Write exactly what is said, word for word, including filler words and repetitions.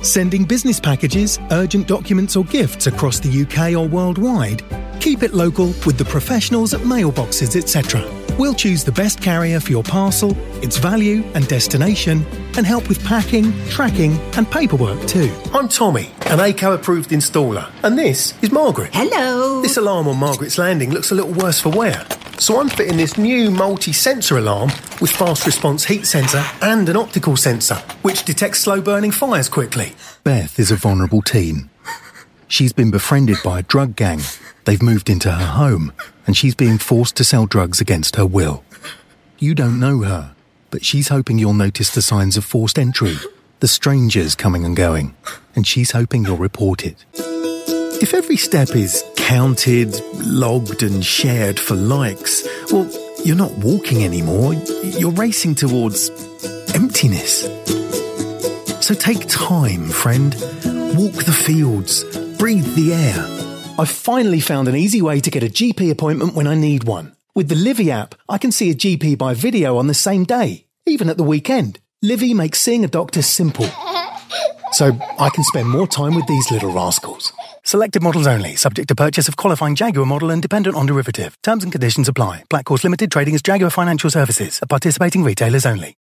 Sending business packages, urgent documents or gifts across the U K or worldwide? Keep it local with the professionals at Mailboxes, et cetera. We'll choose the best carrier for your parcel, its value and destination, and help with packing, tracking and paperwork too. I'm Tommy, an A C O-approved installer. And this is Margaret. Hello. This alarm on Margaret's landing looks a little worse for wear. So I'm fitting this new multi-sensor alarm with fast response heat sensor and an optical sensor, which detects slow-burning fires quickly. Beth is a vulnerable teen. She's been befriended by a drug gang. They've moved into her home, and she's being forced to sell drugs against her will. You don't know her, but she's hoping you'll notice the signs of forced entry, the strangers coming and going, and she's hoping you'll report it. If every step is counted, logged and shared for likes, well, you're not walking anymore, you're racing towards emptiness. So take time, friend. Walk the fields, breathe the air. I've finally found an easy way to get a G P appointment when I need one. With the Livy app, I can see a G P by video on the same day, even at the weekend. Livy makes seeing a doctor simple, so I can spend more time with these little rascals. Selected models only, subject to purchase of qualifying Jaguar model and dependent on derivative. Terms and conditions apply. Black Horse Limited, trading as Jaguar Financial Services, at participating retailers only.